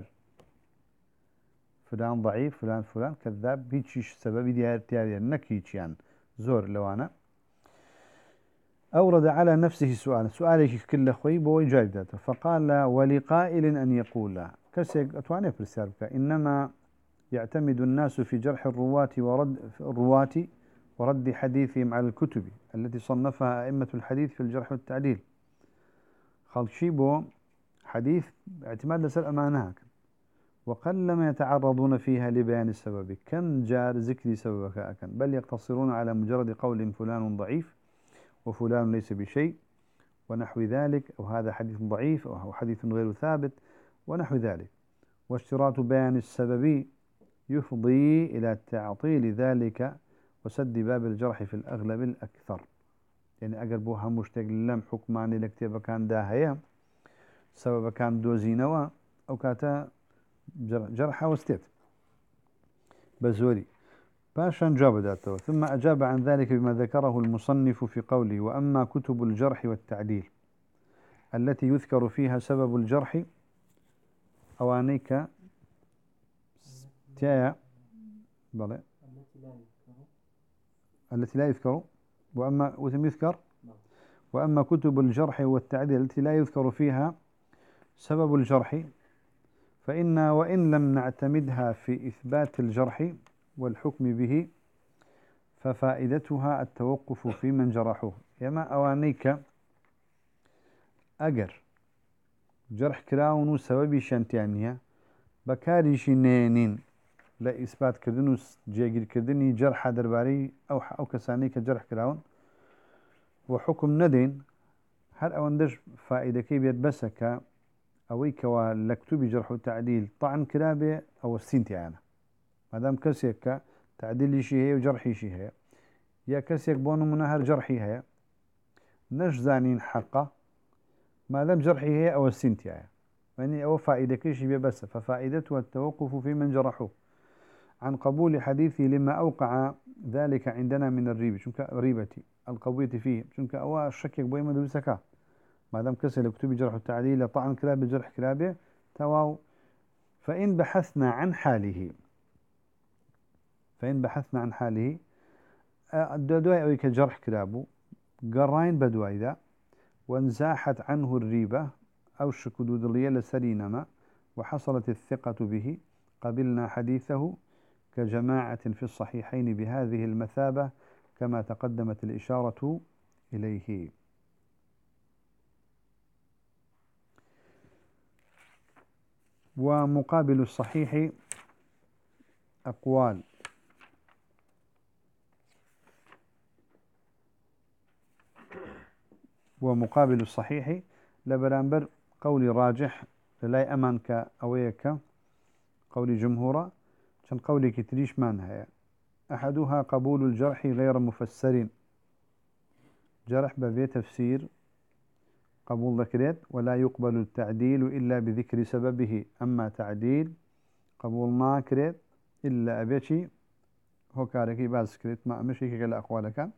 فلان ضعيف فلان فلان كذاب بيتشيش سبب ديار تياري نكيتش يعني زور لوانا. أورد على نفسه سؤال سؤالك كل خوي بوي جايدته فقال ولقائل أن يقول كسيك أتواني برسالك إنما يعتمد الناس في جرح الرواة ورد الرواة ورد حديثهم على الكتب التي صنفها أئمة الحديث في الجرح والتعديل خلشيبو حديث اعتماد لسر أمانها وقلما يتعرضون فيها لبيان السبب كم جار ذكر سببك أكن بل يقتصرون على مجرد قول فلان ضعيف وفلان ليس بشيء ونحو ذلك أو هذا حديث ضعيف أو حديث غير ثابت ونحو ذلك واشتراط بيان السبب يفضي إلى تعطيل ذلك وسد باب الجرح في الأغلب الأكثر يعني أقربوها مشتاق لم حكمان لكتاب كان داهية سبب كان دوزينوا أو كاتا جرح واستيت بزوري باشا جاب ذاته ثم أجاب عن ذلك بما ذكره المصنف في قوله وأما كتب الجرح والتعديل التي يذكر فيها سبب الجرح أوانيك تايا بلى التي لا يذكر وأما وتم يذكر وأما كتب الجرح والتعديل التي لا يذكر فيها سبب الجرح فإن وإن لم نعتمدها في إثبات الجرح والحكم به ففائدتها التوقف في من جرحوه يما أوانيك أجر جرح كراون سبب شنتيانية بكاري شنينين لا إثبات كردن جيجر كردني جرح درباري أو أو كساني كجرح كراون وحكم ندين هل أوندش فائدة كي بيتبسك أويك ولكتب جرح التعديل طعن كرابة أو السنتي أنا ما دام كسيك تعديل شيء هي وجرحي شيء هي يا كسيك بونو منهر جرحي هي نش زانين حقه ما دام جرحي هي أو السنتي يعني يعني أو فائدة كيش بس ففائدته التوقف في من جرحه عن قبول حديثي لما أوقع ذلك عندنا من الريبة شنك ريبتي القوية فيه شنك أوا الشكك بوي ما دوسكا ما دام كسر لكتب جرح التعديل طعن كلابه جرح كلابه تواو فإن بحثنا عن حاله فإن بحثنا عن حاله الدواء أو كجرح كلابه قرين بدواء ذا وانزاحت عنه الريبة أو الشكدود اللي لسرينما وحصلت الثقة به قبلنا حديثه كجماعة في الصحيحين بهذه المثابة كما تقدمت الإشارة إليه ومقابل الصحيح أقوال ومقابل الصحيح لبرانبر قول راجح لا أمان كأويك قول جمهورة كان قولي كتريش مانها أحدها قبول الجرح غير مفسر جرح ببي تفسير قبول ذكرت ولا يقبل التعديل إلا بذكر سببه أما تعديل قبول ما كريت إلا أبيتي هو كاركي باز كريت ما أمشي كلا أقوالك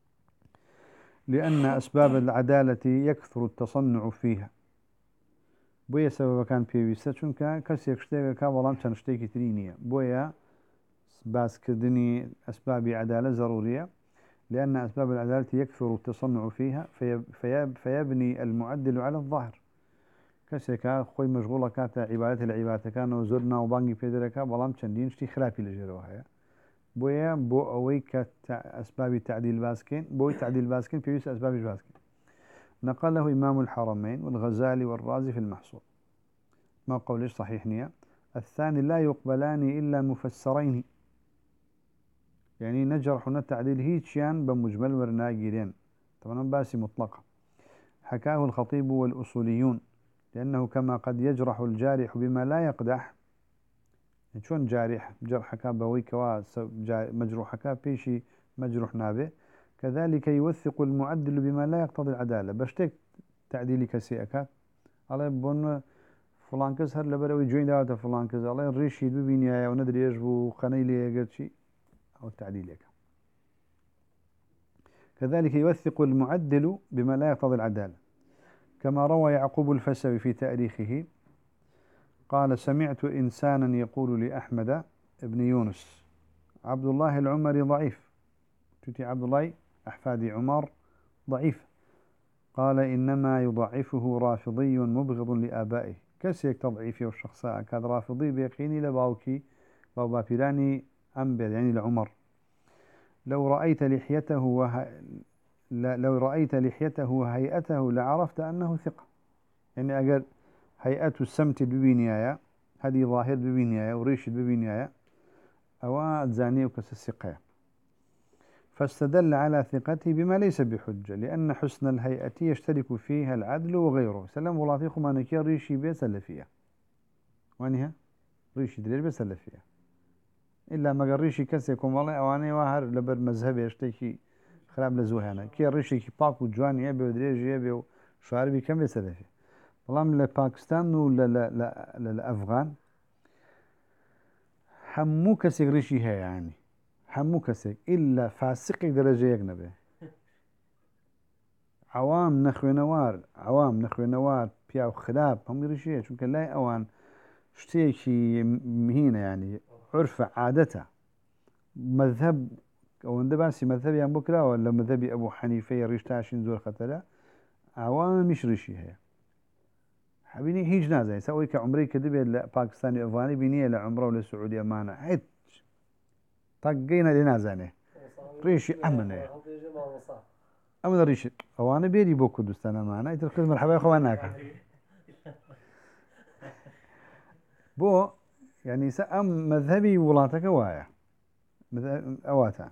لأن أسباب العدالة يكثر التصنع فيها بويا سبب كان في ويستشون كا كسي يشتغل كا والله كان يشتغل ترينية بويا باز كردني أسباب عدالة ضرورية لأن أسباب العدالة يكثر التصنع فيها في في فيبني المعدل على الظاهر كسي كا خوي مشغولة كاتا عبادة العبادة كانوا زرنا وبانجي في دركا والله كان دين شتي خلافي لجروها بويا بو أويك أسباب تعديل باسكين بوي تعديل باسكين في أسباب باسكين نقله إمام الحرمين والغزالي والرازي في المحصول ما قولش صحيح نية الثاني لا يقبلان إلا مفسرين يعني نجرح التعديل هيتشيان بمجمل ورناجيرين طبعا باسي مطلقة حكاه الخطيب والأصوليون لأنه كما قد يجرح الجارح بما لا يقدح شون جارح جرحك بويك مجروحك بيشي مجروح نابه كذلك يوثق المعدل بما لا يقتضي العدالة بشتك تعديلي كسيئك على بون فلان كز هر لبروي جوين داوته فلان كز على الريش يدو بينيا وندري يجبو خنيلي يقرد شي أو التعديل يك كذلك يوثق المعدل بما لا يقتضي العدالة كما روى يعقوب الفسوي في تاريخه قال سمعت إنسانا يقول لأحمد ابن يونس عبد الله العمري ضعيف تتي عبد الله أحفادي عمر ضعيف قال إنما يضعفه رافضي مبغض لآبائه كسيك تضعيفي والشخصاء كاد رافضي بيقيني لباوكي باو بابيراني أنبر يعني لعمر لو رأيت لحيته وه... لو رأيت لحيته وهيئته لعرفت أنه ثقة يعني أقل هيئة السمت ببنيايا هذه ظاهر ببنيايا وريشد ببنيايا أو زاني وكس الثقة فاستدل على ثقته بما ليس بحجة لأن حسن الهيئة يشترك فيها العدل وغيره سلام والله فيكم أنا كي ريشي بسلفية وانها ريشي دليل بسلفية إلا ما ريشي كسيكم والله أواني واهر لبر مذهبي يشتكي خراب لزوهانا كي ريشي كي باك وجواني يبي ودريجي يبي وشعربي كم بسلفية والله من باكستان ولا لا لا للأفغان حمو كسيك ريشي هي يعني حمو كسيك إلا فاسق درجة يجنبه عوام نخوي نوار عوام نخوي نوار بياو خلاب هم ريشي شو كان لا أوان شتيكي مهينة يعني عرف عادته مذهب أو اندباسي مذهبي أبو بكر ولا مذهبي أبو حنيفة ريش تاشين زور ختلا عوام مش ريشي هي حبيني هيج نازل يسوي كعمري كدبي باكستاني أفغاني بينيه لعمره ولا سعودية مانا حيت طقينا لنازانه ريشي أمنه أمن ريشي أوانا بيري بو كردستان معنا يتركز مرحبا يا أخواناك بو يعني سأم مذهبي ولاتك وايا أواتا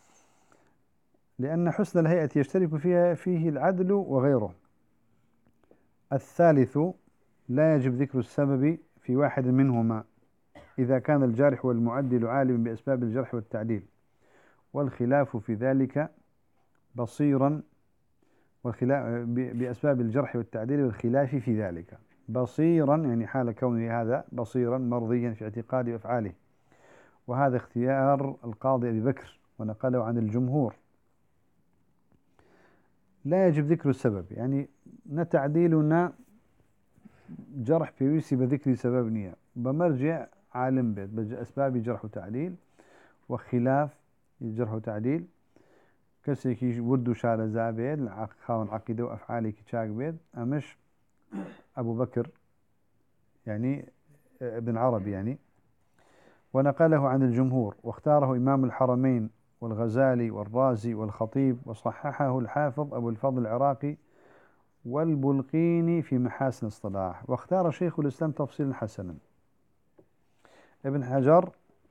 لأن حسن الهيئة يشترك فيها فيه العدل وغيره. الثالث لا يجب ذكر السبب في واحد منهما إذا كان الجارح والمعدل عالم بأسباب الجرح والتعديل والخلاف في ذلك بصيرا والخلاف بأسباب الجرح والتعديل والخلاف في ذلك بصيرا يعني حال كونه هذا بصيرا مرضيا في اعتقاد وأفعاله وهذا اختيار القاضي أبي بكر ونقله عن الجمهور. لا يجب ذكر السبب يعني نتعديلنا جرح بيوسي بذكر سبب نية بمرجع عالم بيت بأسباب جرح وتعديل وخلاف جرح وتعديل كسيكي وردو شار زابيد خاون عقيدة وأفعالي كتشاك بيد أمش أبو بكر يعني ابن عربي يعني ونقله عن الجمهور واختاره إمام الحرمين والغزالي والرازي والخطيب وصححه الحافظ أبو الفضل العراقي والبلقيني في محاسن الصلاح واختار شيخ الإسلام تفصيلا حسنا. ابن حجر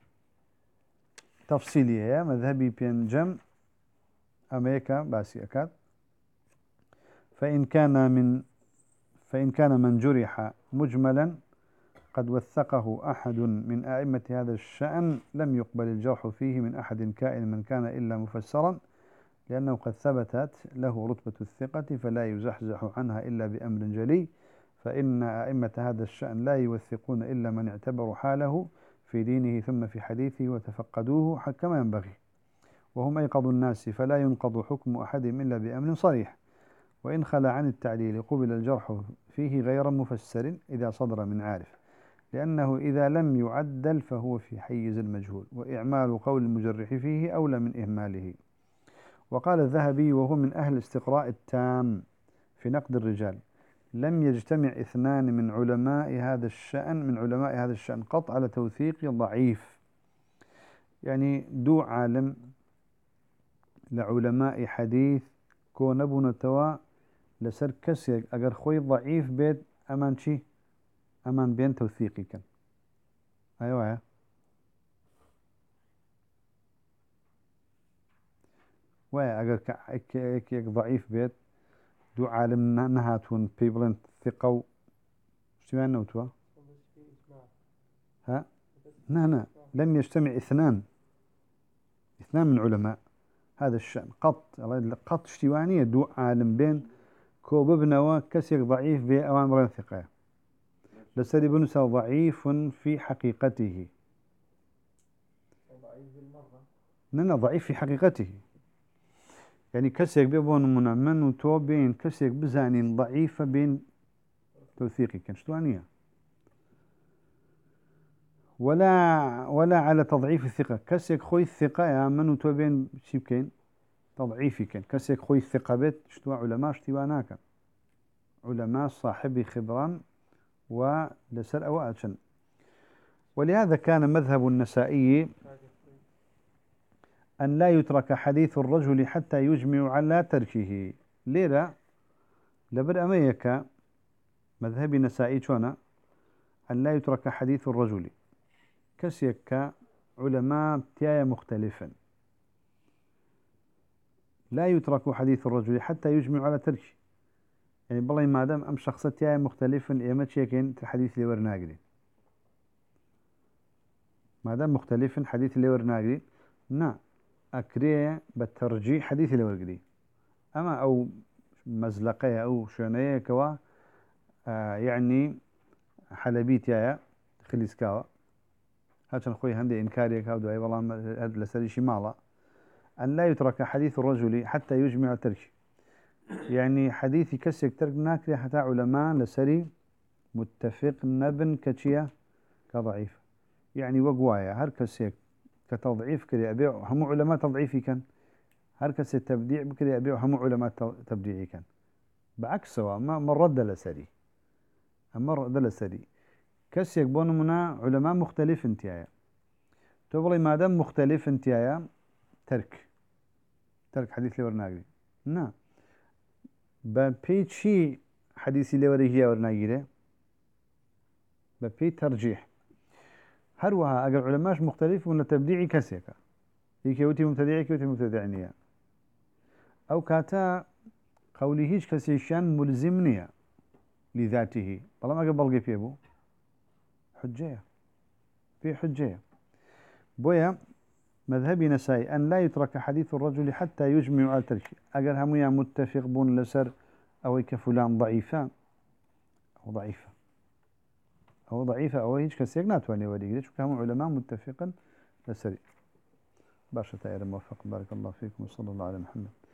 تفصيلية مذهبي بينجم أمريكا باسي أكاد فإن كان من فإن كان من جرح مجملا قد وثقه أحد من أئمة هذا الشأن لم يقبل الجرح فيه من أحد كائن من كان إلا مفسرا لأنه قد ثبتت له رتبة الثقة فلا يزحزح عنها إلا بأمر جلي فإن أئمة هذا الشأن لا يوثقون إلا من اعتبروا حاله في دينه ثم في حديثه وتفقدوه كما ينبغي وهم أيقظ الناس فلا ينقض حكم أحدهم إلا بأمر صريح وإن خلا عن التعديل قبل الجرح فيه غير مفسر إذا صدر من عارف لأنه إذا لم يعدل فهو في حيز المجهول وإعمال قول المجرح فيه أولى من إهماله. وقال الذهبي وهو من أهل الاستقراء التام في نقد الرجال لم يجتمع اثنان من علماء هذا الشأن من علماء هذا الشأن قط على توثيق ضعيف يعني دو عالم لعلماء حديث كون ابو نتوا لسر كسي اگر خوي ضعيف بيت امان شي امان بين توثيقي كان ايوه ويا اگر كيك ضعيف بيت دو عالم نهاتون بيبلن ثقوا شو يعني نوتوا ها لا لم يجتمع اثنان اثنان من علماء هذا الشأن قط قط اشتوانية دو عالم بين كوب ابنوا كسيك ضعيف بأوامر ثقة لسري بنسى ضعيف في حقيقته ننا ضعيف في حقيقته يعني كسيك بيبون منمن وتو بين كسيك بزانين ضعيفة بين توثيقي كان اشتوانية ولا ولا على تضعيف الثقة كسيك خوي الثقة يا من وتو بين شيبكين تضعيفي كان كسيك خوي الثقابت شتوا علماء اشتواناك علماء صاحبي خبران ولسر أواتشن. ولهذا كان مذهب النسائي أن لا يترك حديث الرجل حتى يجمع على تركه. ليلة لبر أميك مذهب النسائي شونا أن لا يترك حديث الرجل كسيك علماء تيايا مختلفا لا يترك حديث الرجل حتى يجمع على تركه. يعني بالله ما دام أم شخص تيايا مختلفا إيما تشيكين الحديث اللي ورناقري ما دام مختلفا حديث اللي ورناقري نا أكريه بالترجيح حديث اللي ورقري. أما أو مزلقية أو شونية كوا آه يعني حلبيت يايا خليس كوا هاتن خوي هندي إنكاري كاو دعي والله هاد لسري شمالا أن لا يترك حديث الرجل حتى يجمع ترك. يعني حديث كسك ترك ناكري حتى علماء لسري متفق نبن كتشيا كضعيف. يعني وقوايا هر كسك كتضعيف كري أبيع هم علماء تضعيفي كان هر كسك تبديع بكري أبيع هم علماء تبديعي كان بعكس سواء ما مرد لسري أمر دلسري كسيك بون منا علماء مختلف انتيايا تقولي ما دام مختلف انتيايا ترك ترك حديث لورناقري نا ببي شي حديثي لوريهيا ورناقري ببي ترجيح هروها اگر علماء مختلف من تبديعي كسيكا يكيوتي مبتدعي كيوتي مبتدعنيا او كاتا قولي هيش كسيشان ملزمنيا لذاته طالما قبل فيه بو حجية في حجية. بويا مذهبي نسائي أن لا يترك حديث الرجل حتى يجمع على تركه. أجر هميا متفق بون لسر أو كفلان ضعيفة أو ضعيفة أو ضعيفة أو هيك كسيك ناتواني وليك ليش كانوا علماء متفقا لسري. باشا تأير موفق بارك الله فيكم وصلى الله على محمد.